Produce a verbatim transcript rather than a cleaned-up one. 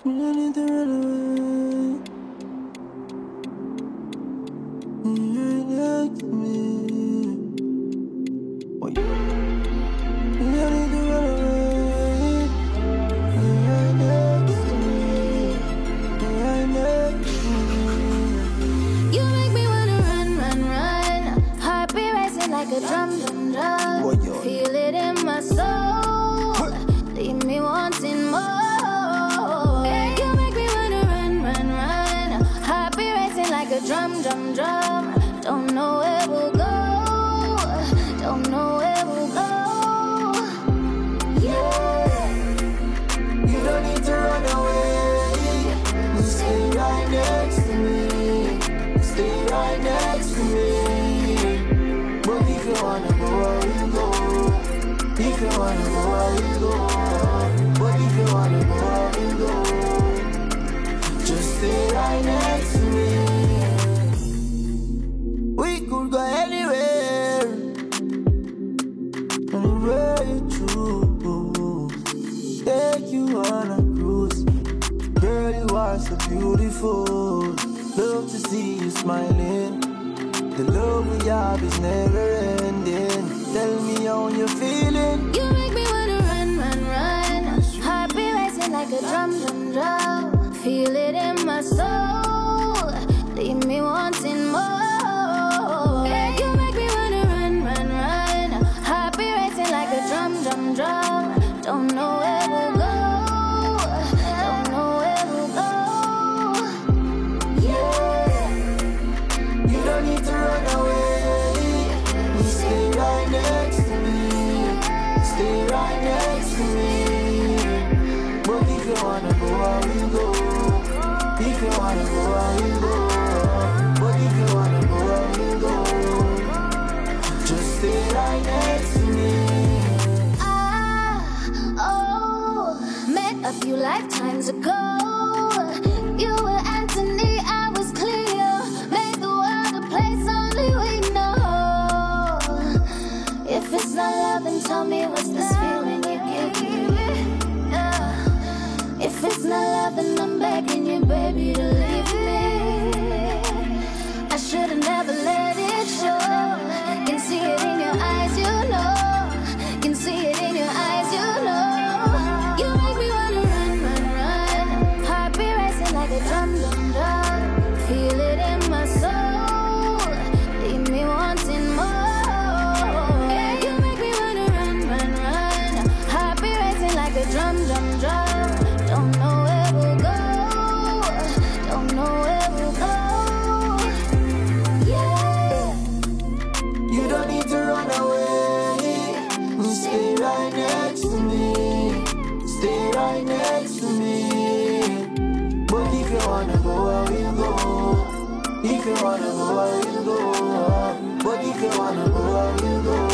You don't need to run away. You're next to me. Oh, you, you don't need to run away. You're next to me. You're next to me. You make me wanna run, run, run. Heart be racing like a drum, drum, drum. Boy, yo. Feel it in my soul. Leave me wanting more. You make me wanna run, run, run. Heart be racing like a drum, drum, drum. Don't know where we'll go. Don't know where we'll go. Yeah. You don't need to run away. You stay right next to me. Stay right next to me. But if you wanna go, I will go. If you wanna go, I will go. But if you wanna go, I will go. Just stay right next to me. We could go anywhere, anywhere you choose. Take you on a cruise. Girl, you are so beautiful. Love to see you smiling. The love we have is never ending. Tell me how you're feeling. You make me wanna run, run, run. Heart be racing like a drum, drum, drum. Feel it in my soul. Leave me wanting more. You make me wanna run, run, run. Heart be racing like a drum, drum, drum. Don't know where we'll go. Don't know where we'll go. Yeah. You don't need to run away. You stay right next to me. Stay right next to me. But if you wanna go, I will go. If you wanna go, I will go. But if you wanna go, I will go. Just stay right next to me. Ah, oh, met a few lifetimes ago. You were Anthony, I was Cleo. Made the world a place only we know. If it's not love, then tell me what's this feeling you give me. Yeah. If it's not love, then I'm begging you, baby, to leave me. I should've never let it show. Can see it in your eyes, you know. Can see it in your eyes, you know. You make me wanna run, run, run. Heart be racing like a drum, drum, drum. Feel it in my soul. Leave me wanting more. You make me wanna run, run, run. Heart be racing like a drum, drum, drum. Don't know where we'll go. Don't know where we'll go. Yeah. You don't need to run away. You stay right next to me. Stay right next to me. But if you wanna go, I will go. If you wanna go, I will go. But if you wanna go, I will go.